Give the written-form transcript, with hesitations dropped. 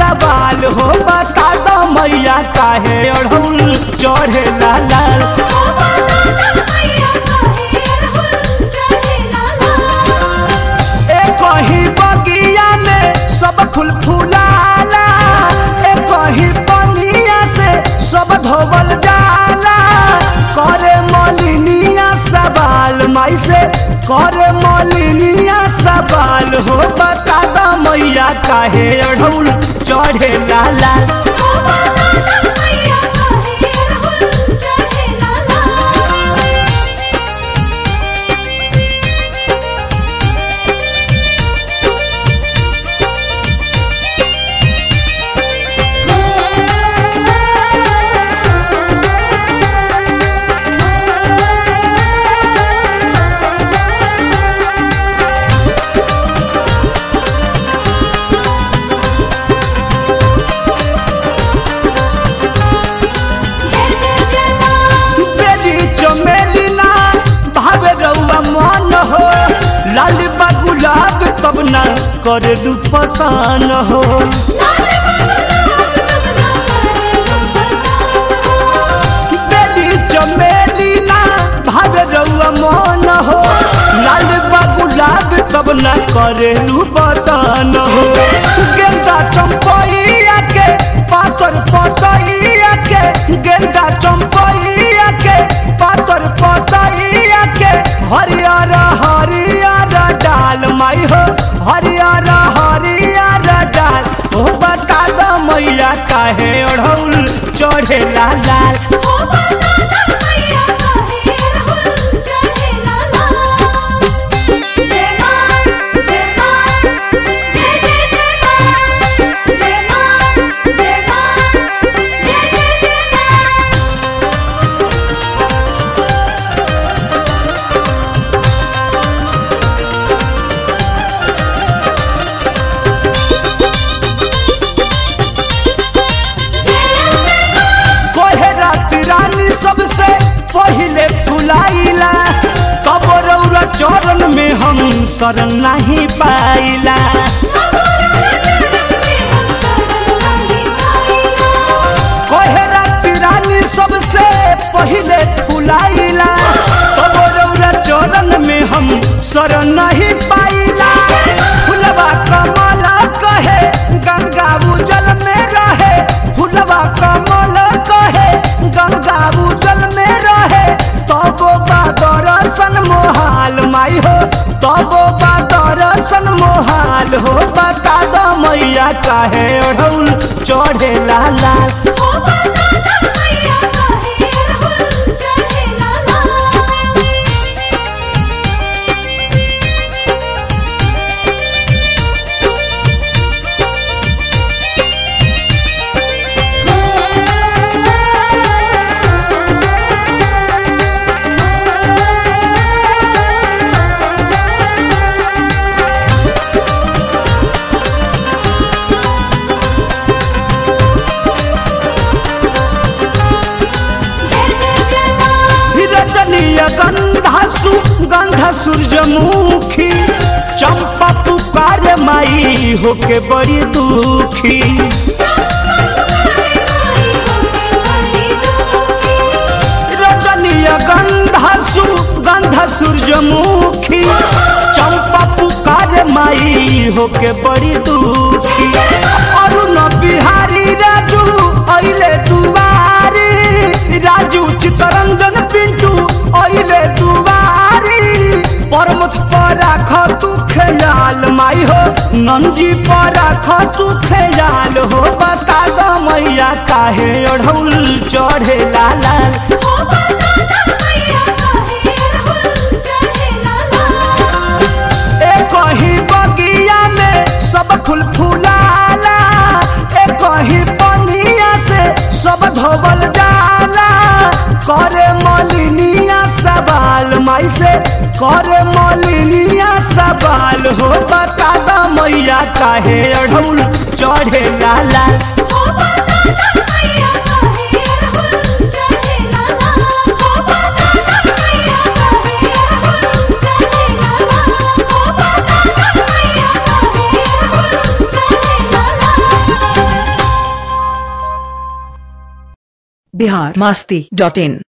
सवाल हो बता दो मैया काहे अड़हुल चढ़े लाल। कहीं बगिया में सब फूल फुलाला, कहीं पनिया से सब धोवल जाला। करे मलिनिया सवाल माई से करे मलिनिया सवाल हो बता दो मैया काहे अड़हुल चढ़े लाल। लाल गुलाब तब ना करे रूपसान हो, बेली चमेली ना भावे रउआ मन हो। लाल गुलाब तब ना करे रूपसान हो। गेंदा चंपैया के पातर पतैया के, गेंदा चंपैया के पातर पतैया के हरियर हरियर डाल माई हो, हरियर हरियर डाल हो बता दो मैया काहे अड़हुल चढ़े लाल। सबसे पहले फुलाइला तब रउरा चरण में हम शरण नहीं पाइला। कोहरा तिरानी सबसे पहले फुलाइला तब रउरा चरण में हम शरण नहीं पाइला। फुलवा कमल कहे गंगा उजल में रहे, फुलवा कमल कहे गंगा उजल में रहे। तब दर्शन मोहाल माई हो, तब दर्शन मोहाल हो बता दो मैया काहे अड़हुल चढ़े लाल। गंधा सूरजमुखी चंपा पुकारे माई होके बड़ी दुखी। रजनीय गंधा सूरजमुखी चंपा पुकारे माई होके बड़ी दुखी। अरुण बिहारी राजू अइले दुआरी, राजू चितरंजन पिंटू अइले दुआरी। परमथ पर राख तू ख्याल माई हो, नंजी पर राख तू ख्याल हो बता दो मैया काहे अड़हुल चढ़े लाल। कहीं बगिया में सब फूल फुलाला, कहीं पनिया से सब धोवल जाला। करे मलिनिया सवाल माई से करे मलिनिया सवाल हो बता दो मैया काहे अड़हुल चढ़े लाल। Oh, biharmasti.in